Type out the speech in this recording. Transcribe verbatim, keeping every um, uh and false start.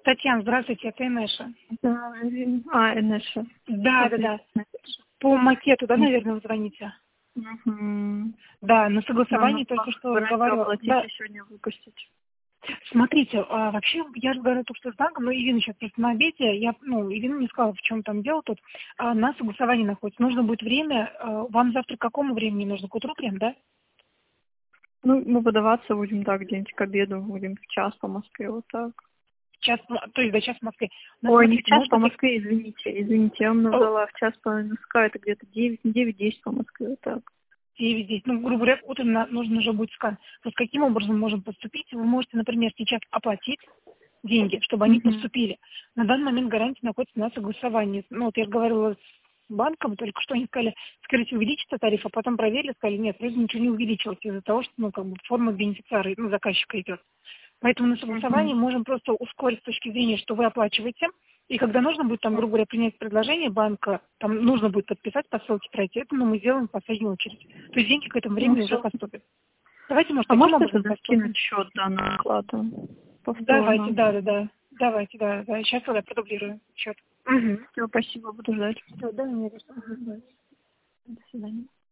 Татьяна, здравствуйте, это Инеша. Да, Ирина. А, Инеша. Да, да, да. По макету, да, наверное, вы звоните? Угу. Да, на согласовании Нам только что разговаривала. оплатить Да. и сегодня выпустить. Смотрите, а, вообще я разговаривала только что с банком, но Ирина сейчас просто на обеде, я, ну, Ирина не сказала, в чем там дело тут. А, на согласовании находится. Нужно будет время, а, вам завтра к какому времени нужно? К утру прям, да? Ну, мы подаваться будем, да, где-нибудь к обеду, будем в час по Москве, вот так. Час, то есть до час в Москве. Но Ой, не в смотрите, час по можно... Москве, извините, извините, я вам О, назвала в час по Москве, это где-то девять, девять-десять по Москве, вот так. девять десять, ну, грубо говоря, утром на- нужно уже будет скан. То есть каким образом можем поступить? Вы можете, например, сейчас оплатить деньги, чтобы они Угу. поступили. На данный момент гарантия находится на согласовании. Ну, вот я говорила с банком, только что они сказали, скорее всего, увеличится тариф, а потом проверили, сказали, нет, вроде ничего не увеличилось из-за того, что, ну, как бы форма бенефициара, ну, заказчика идет. Поэтому на согласовании Угу. можем просто ускорить с точки зрения, что вы оплачиваете, и когда нужно будет, там, грубо говоря, принять предложение банка, там нужно будет подписать, по ссылке пройти, это мы сделаем в последнюю очередь. То есть деньги к этому Ну, времени уже все. поступят. Давайте, может, А таким можете образом тогда поступим? скинуть счет, да, на оплату Давайте, повторно? да, да, да. Давайте, да, да. Сейчас я продублирую счет. Угу. Все, спасибо, буду ждать. Все, да, мне кажется. Угу. До свидания.